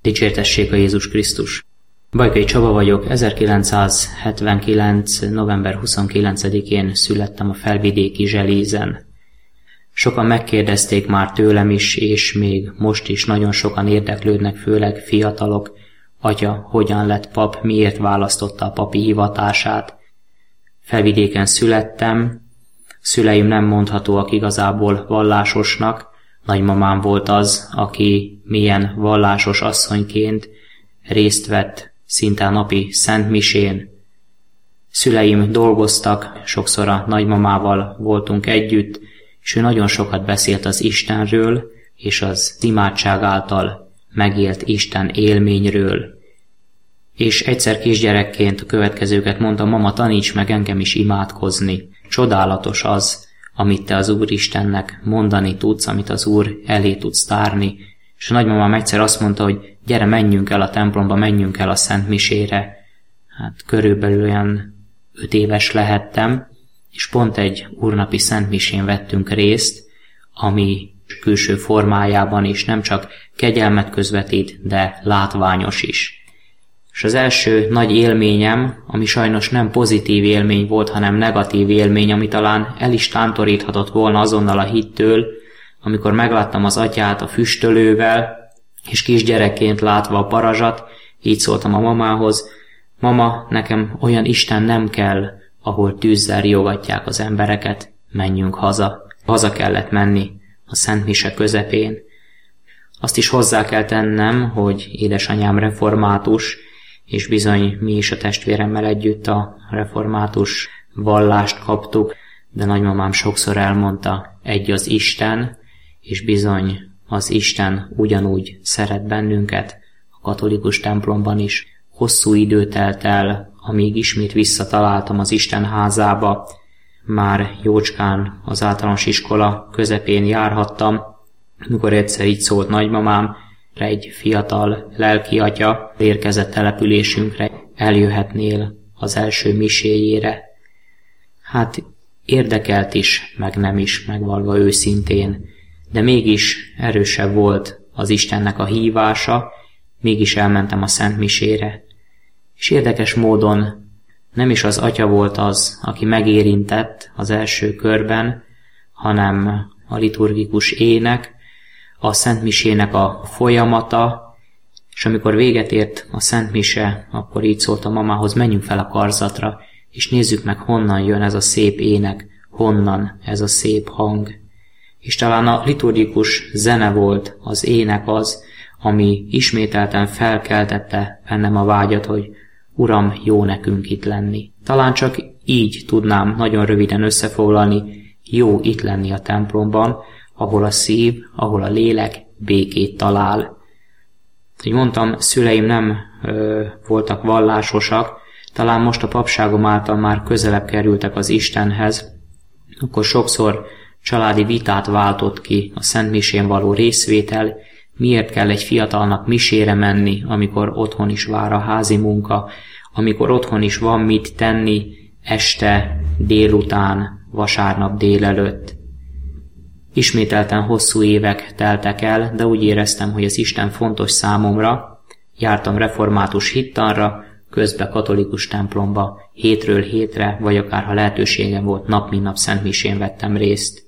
Dicsértessék a Jézus Krisztus! Bajkai Csaba vagyok, 1979. november 29-én születtem a felvidéki Zselízen. Sokan megkérdezték már tőlem is, és még most is nagyon sokan érdeklődnek, főleg fiatalok, atya hogyan lett pap, miért választotta a papi hivatását. Felvidéken születtem, szüleim nem mondhatóak igazából vallásosnak, nagymamám volt az, aki milyen vallásos asszonyként részt vett szinte napi szentmisén. Szüleim dolgoztak, sokszor a nagymamával voltunk együtt, és ő nagyon sokat beszélt az Istenről, és az imádság által megélt Isten élményről. És egyszer kisgyerekként a következőket mondta: mama, taníts meg engem is imádkozni. Csodálatos az, amit te az Úristennek mondani tudsz, amit az Úr elé tudsz tárni. És a nagymamám egyszer azt mondta, hogy gyere, menjünk el a templomba, menjünk el a szentmisére. Hát körülbelül olyan 5 éves lehettem, és pont egy úrnapi szentmisén vettünk részt, ami külső formájában is nem csak kegyelmet közvetít, de látványos is. És az első nagy élményem, ami sajnos nem pozitív élmény volt, hanem negatív élmény, ami talán el is tántoríthatott volna azonnal a hittől, amikor megláttam az atyát a füstölővel, és kisgyerekként látva a parazsat, így szóltam a mamához: mama, nekem olyan Isten nem kell, ahol tűzzel riogatják az embereket, menjünk haza. Haza kellett menni a szentmise közepén. Azt is hozzá kell tennem, hogy édesanyám református, és bizony mi is a testvéremmel együtt a református vallást kaptuk, de nagymamám sokszor elmondta: egy az Isten, és bizony az Isten ugyanúgy szeret bennünket. A katolikus templomban is hosszú idő telt el, amíg ismét visszataláltam az Isten házába. Már jócskán az általános iskola közepén járhattam, mikor egyszer így szólt nagymamám: egy fiatal lelki atya érkezett településünkre, eljöhetnél az első miséjére. Hát érdekelt is, meg nem is, megvalva őszintén, de mégis erősebb volt az Istennek a hívása, mégis elmentem a szent misére. És érdekes módon nem is az atya volt az, aki megérintett az első körben, hanem a liturgikus ének, a szentmisének a folyamata, és amikor véget ért a szentmise, akkor így szólt a mamához: menjünk fel a karzatra, és nézzük meg, honnan jön ez a szép ének, honnan ez a szép hang. És talán a liturgikus zene volt, az ének az, ami ismételten felkeltette bennem a vágyat, hogy Uram, jó nekünk itt lenni. Talán csak így tudnám nagyon röviden összefoglalni: jó itt lenni a templomban, ahol a szív, ahol a lélek békét talál. Úgy mondtam, szüleim nem voltak vallásosak, talán most a papságom által már közelebb kerültek az Istenhez, akkor sokszor családi vitát váltott ki a szentmisén való részvétel: miért kell egy fiatalnak misére menni, amikor otthon is vár a házi munka, amikor otthon is van mit tenni este, délután, vasárnap délelőtt. Ismételten hosszú évek teltek el, de úgy éreztem, hogy az Isten fontos számomra. Jártam református hittanra, közben katolikus templomba, hétről hétre, vagy akár ha lehetőségem volt, nap mint nap szentmisén vettem részt.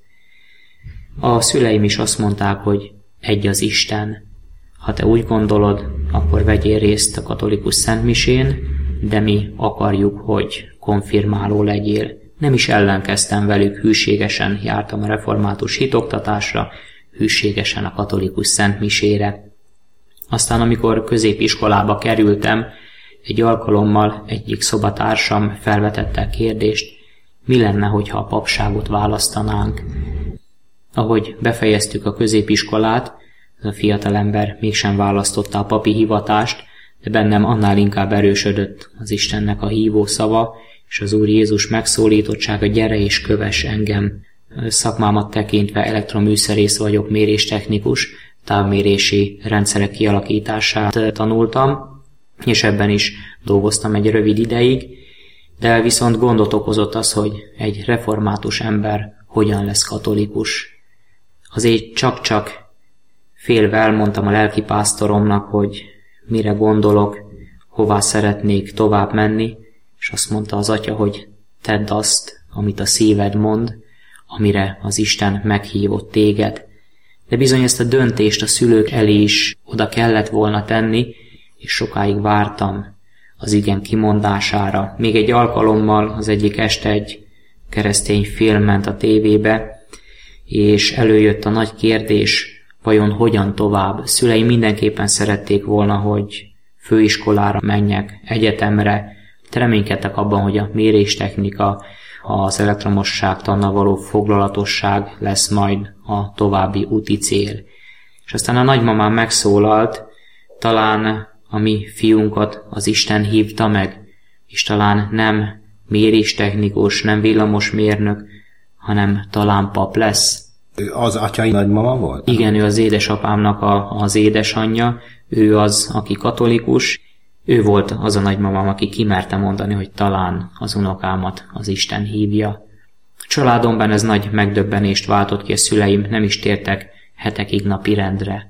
A szüleim is azt mondták, hogy egy az Isten. Ha te úgy gondolod, akkor vegyél részt a katolikus szentmisén, de mi akarjuk, hogy konfirmáló legyél. Nem is ellenkeztem velük, hűségesen jártam a református hitoktatásra, hűségesen a katolikus szentmisére. Aztán, amikor középiskolába kerültem, egy alkalommal egyik szobatársam felvetette a kérdést: mi lenne, hogyha a papságot választanánk? Ahogy befejeztük a középiskolát, ez a fiatalember mégsem választotta a papi hivatást, de bennem annál inkább erősödött az Istennek a hívó szava, és az Úr Jézus megszólítottsága: gyere és kövess engem. Szakmámat tekintve elektroműszerész vagyok, méréstechnikus, távmérési rendszerek kialakítását tanultam, és ebben is dolgoztam egy rövid ideig, de viszont gondot okozott az, hogy egy református ember hogyan lesz katolikus. Azért csak félve elmondtam a lelkipásztoromnak, hogy mire gondolok, hová szeretnék tovább menni, és azt mondta az atya, hogy tedd azt, amit a szíved mond, amire az Isten meghívott téged. De bizony ezt a döntést a szülők elé is oda kellett volna tenni, és sokáig vártam az igen kimondására. Még egy alkalommal az egyik este egy keresztény film ment a tévébe, és előjött a nagy kérdés, vajon hogyan tovább. Szüleim mindenképpen szerették volna, hogy főiskolára menjek, egyetemre, de reménykedtek abban, hogy a méréstechnika, az elektromosságtannal való foglalatosság lesz majd a további úti cél. És aztán a nagymamám megszólalt, talán a mi fiunkat az Isten hívta meg, és talán nem méréstechnikus, nem villamosmérnök, hanem talán pap lesz. Ő az atyai nagymama volt? Igen, ő az édesapámnak az édesanyja, ő az, aki katolikus, ő volt az a nagymamám, aki kimerte mondani, hogy talán az unokámat az Isten hívja. A családomban ez nagy megdöbbenést váltott ki, a szüleim nem is tértek hetekig napirendre.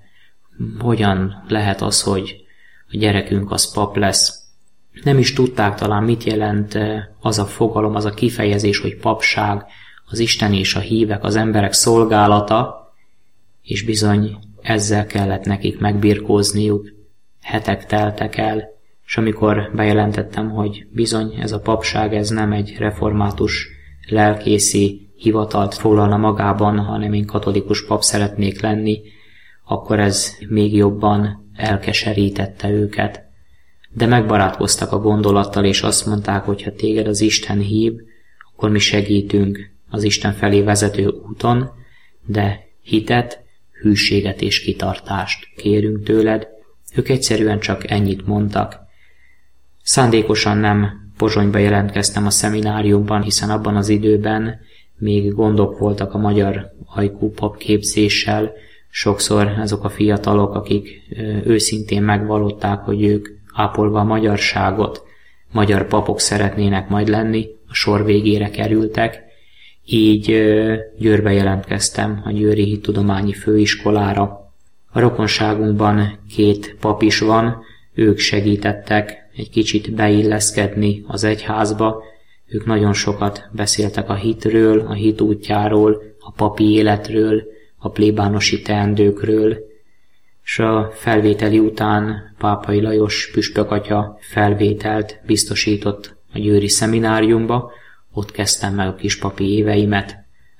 Hogyan lehet az, hogy a gyerekünk az pap lesz? Nem is tudták talán, mit jelent az a fogalom, az a kifejezés, hogy papság, az Isten és a hívek, az emberek szolgálata, és bizony ezzel kellett nekik megbirkózniuk. Hetek teltek el, és amikor bejelentettem, hogy bizony ez a papság, ez nem egy református lelkészi hivatalt foglalna magában, hanem én katolikus pap szeretnék lenni, akkor ez még jobban elkeserítette őket. De megbarátkoztak a gondolattal, és azt mondták, hogy ha téged az Isten hív, akkor mi segítünk az Isten felé vezető úton, de hitet, hűséget és kitartást kérünk tőled. Ők egyszerűen csak ennyit mondtak. Szándékosan nem Pozsonyba jelentkeztem a szemináriumban, hiszen abban az időben még gondok voltak a magyar ajkú papképzéssel. Sokszor azok a fiatalok, akik őszintén megvallották, hogy ők ápolva a magyarságot, magyar papok szeretnének majd lenni, a sor végére kerültek. Így Győrbe jelentkeztem a Győri Hittudományi Főiskolára. A rokonságunkban 2 pap is van, ők segítettek egy kicsit beilleszkedni az egyházba, ők nagyon sokat beszéltek a hitről, a hit útjáról, a papi életről, a plébánosi teendőkről, és a felvételi után Pápai Lajos püspökatya felvételt biztosított a győri szemináriumba, ott kezdtem meg a kispapi éveimet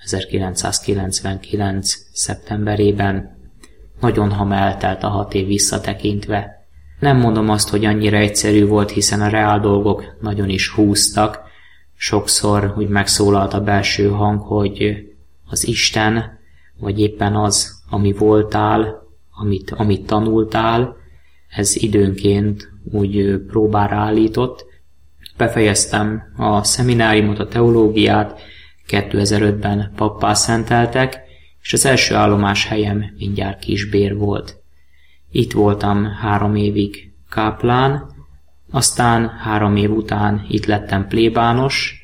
1999. szeptemberében. Nagyon hamar eltelt a 6 év visszatekintve. Nem mondom azt, hogy annyira egyszerű volt, hiszen a reál dolgok nagyon is húztak. Sokszor úgy megszólalt a belső hang, hogy az Isten, vagy éppen az, ami voltál, amit tanultál, ez időnként úgy próbára állított. Befejeztem a szemináriumot, a teológiát, 2005-ben pappá szenteltek, és az első állomás helyem mindjárt Kisbér volt. Itt voltam 3 évig káplán, aztán 3 év után itt lettem plébános,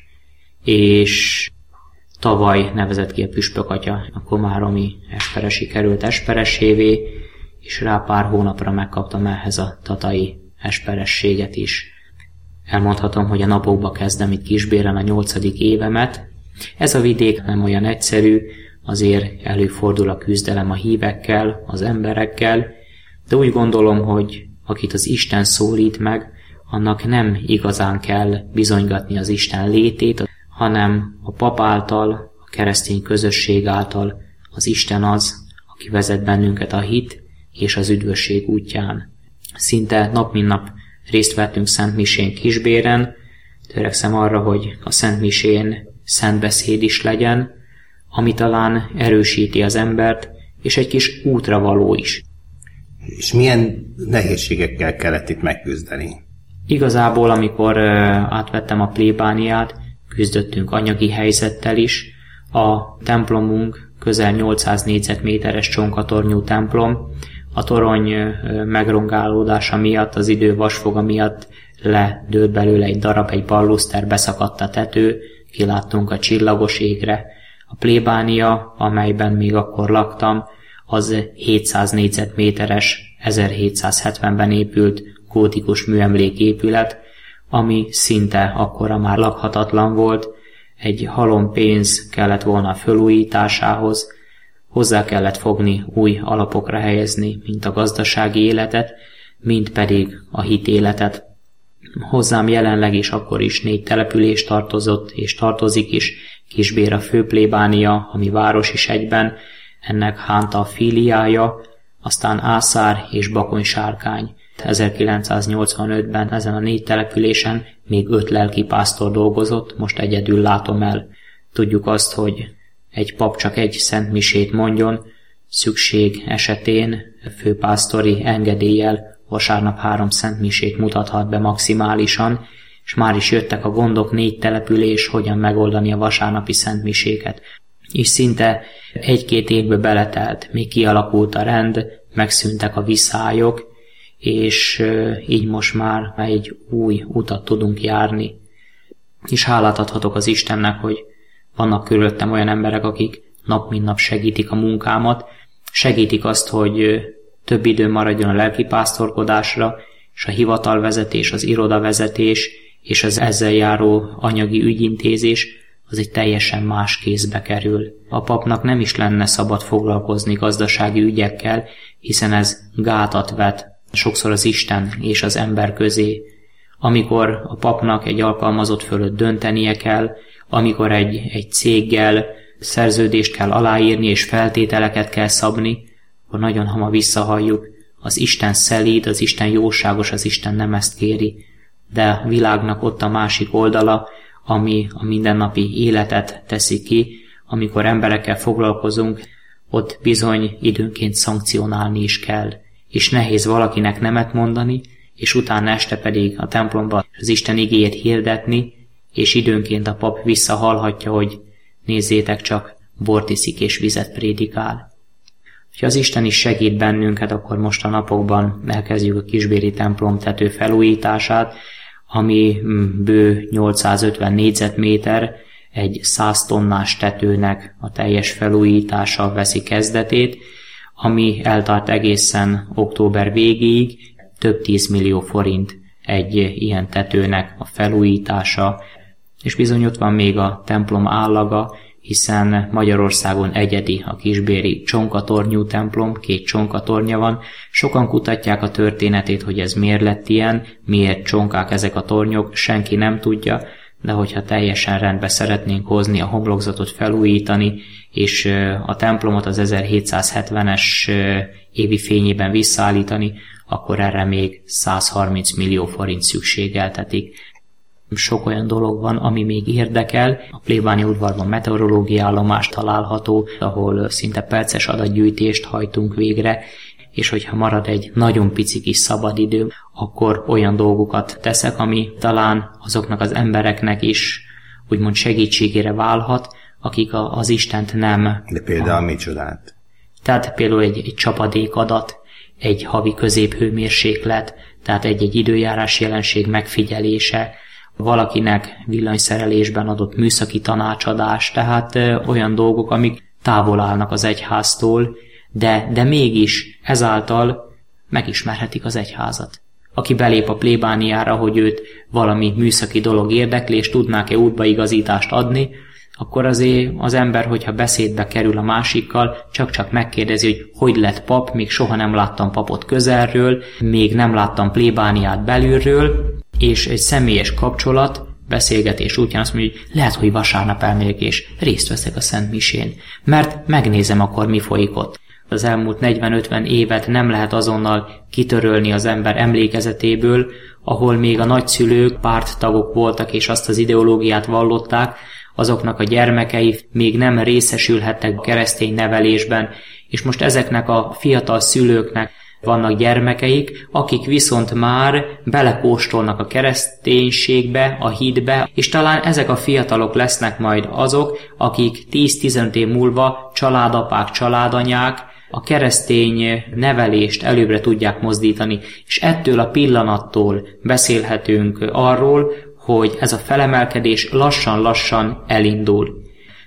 és tavaly nevezett ki a püspökatya, a komáromi esperesi került esperesévé, és rá pár hónapra megkaptam ehhez a tatai esperességet is. Elmondhatom, hogy a napokba kezdem itt Kisbéren a 8. évemet. Ez a vidék nem olyan egyszerű, azért előfordul a küzdelem a hívekkel, az emberekkel, de úgy gondolom, hogy akit az Isten szólít meg, annak nem igazán kell bizonygatni az Isten létét, hanem a pap által, a keresztény közösség által az Isten az, aki vezet bennünket a hit és az üdvösség útján. Szinte nap mint nap részt vettünk Szentmisén Kisbéren, törekszem arra, hogy a Szentmisén szentbeszéd is legyen, ami talán erősíti az embert, és egy kis útravaló is. És milyen nehézségekkel kellett itt megküzdeni? Igazából, amikor átvettem a plébániát, küzdöttünk anyagi helyzettel is. A templomunk közel 800 négyzetméteres csonkatornyú templom. A torony megrongálódása miatt, az idő vasfoga miatt ledőlt belőle egy darab, egy balluszter, beszakadt a tető, kiláttunk a csillagos égre. A plébánia, amelyben még akkor laktam, az 700 négyzetméteres, 1770-ben épült gótikus műemléképület, ami szinte akkora már lakhatatlan volt, egy halom pénz kellett volna a fölújításához, hozzá kellett fogni, új alapokra helyezni, mint a gazdasági életet, mint pedig a hitéletet. Hozzám jelenleg is akkor is 4 település tartozott, és tartozik is, Kisbér a főplébánia, ami város is egyben, ennek Hánta a filiája, aztán Ászár és Bakony-Sárkány. 1985-ben ezen a 4 településen még 5 lelkipásztor dolgozott, most egyedül látom el. Tudjuk azt, hogy egy pap csak egy szentmisét mondjon, szükség esetén főpásztori engedéllyel vasárnap 3 szentmisét mutathat be maximálisan, és már is jöttek a gondok, 4 település, hogyan megoldani a vasárnapi szentmiséket. És szinte 1-2 évbe beletelt, még kialakult a rend, megszűntek a viszályok, és így most már egy új utat tudunk járni. És hálát adhatok az Istennek, hogy vannak körülöttem olyan emberek, akik nap mint nap segítik a munkámat, segítik azt, hogy több idő maradjon a lelkipásztorkodásra, és a hivatalvezetés, az irodavezetés és az ezzel járó anyagi ügyintézés az egy teljesen más kézbe kerül. A papnak nem is lenne szabad foglalkozni gazdasági ügyekkel, hiszen ez gátat vet sokszor az Isten és az ember közé. Amikor a papnak egy alkalmazott fölött döntenie kell, amikor egy céggel szerződést kell aláírni és feltételeket kell szabni, akkor nagyon hamar visszahalljuk, az Isten szelíd, az Isten jóságos, az Isten nem ezt kéri. De a világnak ott a másik oldala, ami a mindennapi életet teszi ki, amikor emberekkel foglalkozunk, ott bizony időnként szankcionálni is kell. És nehéz valakinek nemet mondani, és utána este pedig a templomban az Isten igéjét hirdetni, és időnként a pap visszahallhatja, hogy nézzétek csak, bort iszik és vizet prédikál. Ha az Isten is segít bennünket, akkor most a napokban elkezdjük a kisbéri templom tető felújítását, ami bő 850 négyzetméter, egy 100 tonnás tetőnek a teljes felújítása veszi kezdetét, ami eltart egészen október végéig, több 10 millió forint egy ilyen tetőnek a felújítása, és bizony ott van még a templom állaga, hiszen Magyarországon egyedi a kisbéri csonkatornyú templom, 2 csonkatornya van. Sokan kutatják a történetét, hogy ez miért lett ilyen, miért csonkák ezek a tornyok, senki nem tudja, de hogyha teljesen rendbe szeretnénk hozni, a homlokzatot felújítani, és a templomot az 1770-es évi fényében visszaállítani, akkor erre még 130 millió forint szükségeltetik. Sok olyan dolog van, ami még érdekel. A plébánia udvarban meteorológiai állomás található, ahol szinte perces adatgyűjtést hajtunk végre, és hogyha marad egy nagyon pici kis szabadidőm, akkor olyan dolgokat teszek, ami talán azoknak az embereknek is úgymond segítségére válhat, akik az Istent nem... De például micsodát? Tehát például egy csapadékadat, egy havi középhőmérséklet, tehát egy időjárás jelenség megfigyelése, valakinek villanyszerelésben adott műszaki tanácsadás, tehát olyan dolgok, amik távol állnak az egyháztól, de mégis ezáltal megismerhetik az egyházat. Aki belép a plébániára, hogy őt valami műszaki dolog érdekli, és tudnák-e útbaigazítást adni, akkor azért az ember, hogyha beszédbe kerül a másikkal, csak megkérdezi, hogy lett pap, még soha nem láttam papot közelről, még nem láttam plébániát belülről, és egy személyes kapcsolat, beszélgetés útján azt mondja, hogy lehet, hogy vasárnap elmegyek és részt veszek a Szent Misén, mert megnézem akkor, mi folyik ott. Az elmúlt 40-50 évet nem lehet azonnal kitörölni az ember emlékezetéből, ahol még a nagyszülők párttagok voltak és azt az ideológiát vallották, azoknak a gyermekei még nem részesülhettek a keresztény nevelésben, és most ezeknek a fiatal szülőknek vannak gyermekeik, akik viszont már belekóstolnak a kereszténységbe, a hitbe, és talán ezek a fiatalok lesznek majd azok, akik 10-15 év múlva családapák, családanyák a keresztény nevelést előbbre tudják mozdítani, és ettől a pillanattól beszélhetünk arról, hogy ez a felemelkedés lassan-lassan elindul.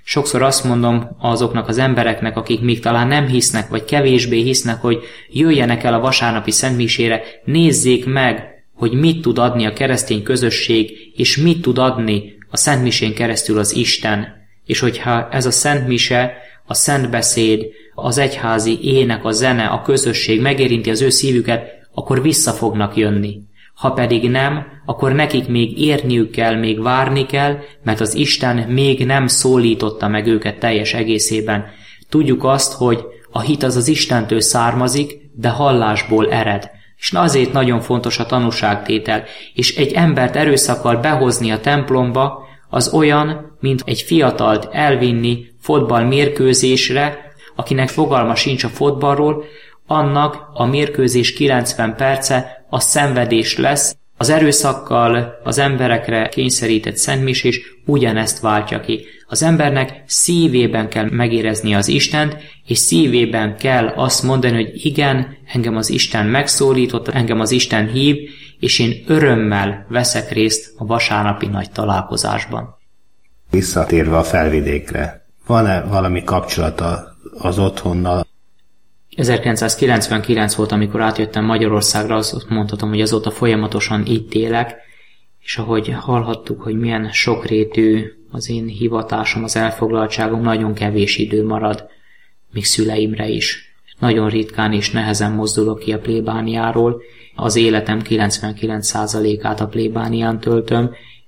Sokszor azt mondom azoknak az embereknek, akik még talán nem hisznek, vagy kevésbé hisznek, hogy jöjjenek el a vasárnapi szentmisére, nézzék meg, hogy mit tud adni a keresztény közösség, és mit tud adni a szentmisén keresztül az Isten. És hogyha ez a szentmise, a szentbeszéd, az egyházi ének, a zene, a közösség megérinti az ő szívüket, akkor vissza fognak jönni. Ha pedig nem, akkor nekik még érniük kell, még várni kell, mert az Isten még nem szólította meg őket teljes egészében. Tudjuk azt, hogy a hit az Istentől származik, de hallásból ered. És azért nagyon fontos a tanúságtétel, és egy embert erőszakkal behozni a templomba, az olyan, mint egy fiatalt elvinni fotballmérkőzésre, akinek fogalma sincs a fotballról, annak a mérkőzés 90 perce a szenvedés lesz, az erőszakkal az emberekre kényszerített szentmisés ugyanezt váltja ki. Az embernek szívében kell megérezni az Istent, és szívében kell azt mondani, hogy igen, engem az Isten megszólított, engem az Isten hív, és én örömmel veszek részt a vasárnapi nagy találkozásban. Visszatérve a Felvidékre, van-e valami kapcsolata az otthonnal? 1999 volt, amikor átjöttem Magyarországra, azt mondhatom, hogy azóta folyamatosan itt élek, és ahogy hallhattuk, hogy milyen sokrétű az én hivatásom, az elfoglaltságom, nagyon kevés idő marad, még szüleimre is. Nagyon ritkán és nehezen mozdulok ki a plébániáról, az életem 99%-át a plébánián töltöm,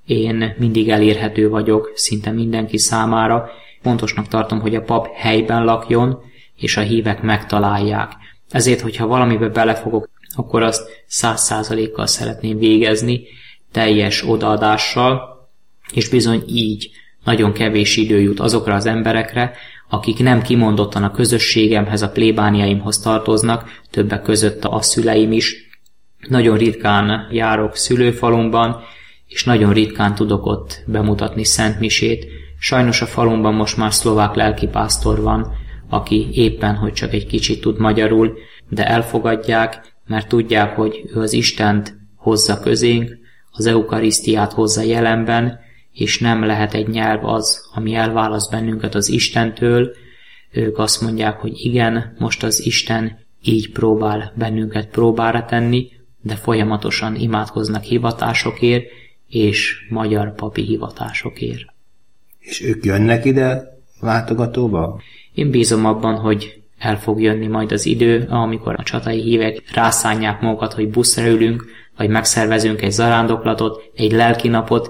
én mindig elérhető vagyok szinte mindenki számára. Fontosnak tartom, hogy a pap helyben lakjon, és a hívek megtalálják. Ezért, hogyha valamibe belefogok, akkor azt 100%-kal szeretném végezni, teljes odaadással, és bizony így nagyon kevés idő jut azokra az emberekre, akik nem kimondottan a közösségemhez, a plébániaimhoz tartoznak, többek között a szüleim is. Nagyon ritkán járok szülőfalumban, és nagyon ritkán tudok ott bemutatni szentmisét. Sajnos a falumban most már szlovák lelkipásztor van, aki éppen, hogy csak egy kicsit tud magyarul, de elfogadják, mert tudják, hogy ő az Istent hozza közénk, az eukarisztiát hozza jelenben, és nem lehet egy nyelv az, ami elválaszt bennünket az Istentől. Ők azt mondják, hogy igen, most az Isten így próbál bennünket próbára tenni, de folyamatosan imádkoznak hivatásokért, és magyar papi hivatásokért. És ők jönnek ide látogatóba? Én bízom abban, hogy el fog jönni majd az idő, amikor a csatai hívek rászánják magukat, hogy buszra ülünk, vagy megszervezünk egy zarándoklatot, egy lelkinapot,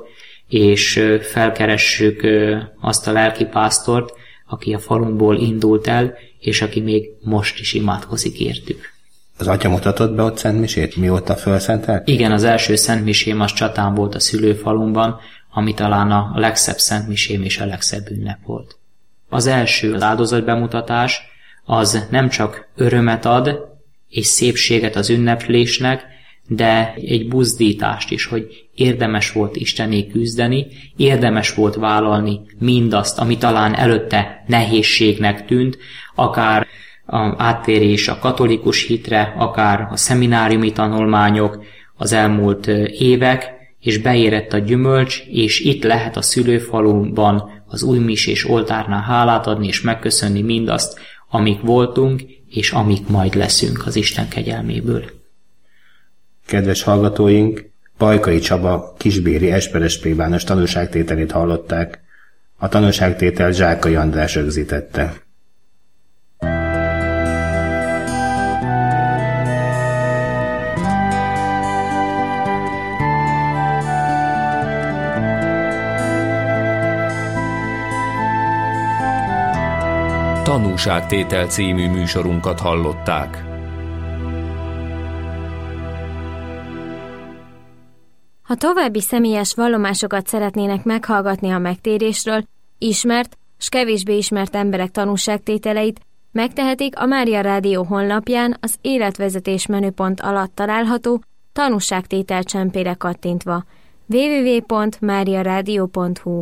és felkeressük azt a lelkipásztort, aki a falunkból indult el, és aki még most is imádkozik értük. Az atya mutatott be ott szentmisét, mióta felszentelt? Igen, az első szentmisém az Csatán volt a szülőfalumban, ami talán a legszebb szentmisém és a legszebb ünnep volt. Az első áldozatbemutatás az nem csak örömet ad és szépséget az ünneplésnek, de egy buzdítást is, hogy érdemes volt Istené küzdeni, érdemes volt vállalni mindazt, ami talán előtte nehézségnek tűnt, akár a áttérés a katolikus hitre, akár a szemináriumi tanulmányok, az elmúlt évek, és beérett a gyümölcs, és itt lehet a szülőfaluban az újmisés oltárnál hálát adni, és megköszönni mindazt, amik voltunk, és amik majd leszünk az Isten kegyelméből. Kedves hallgatóink, Bajkai Csaba kisbéri esperes plébános tanúságtételét hallották. A tanúságtétel Zsákai András rögzítette. Tanúságtétel című műsorunkat hallották. Ha további személyes vallomásokat szeretnének meghallgatni a megtérésről, ismert s kevésbé ismert emberek tanúságtételeit, megtehetik a Mária Rádió honlapján az életvezetés menüpont alatt található tanúságtétel csempére kattintva. www.mariaradio.hu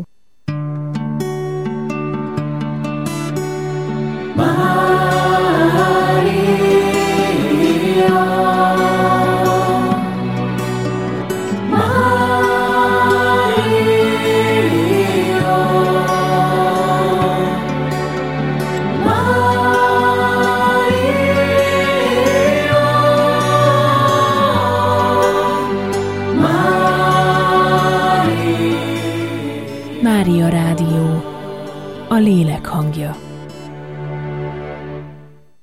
Mária Rádió, a lélek hangja.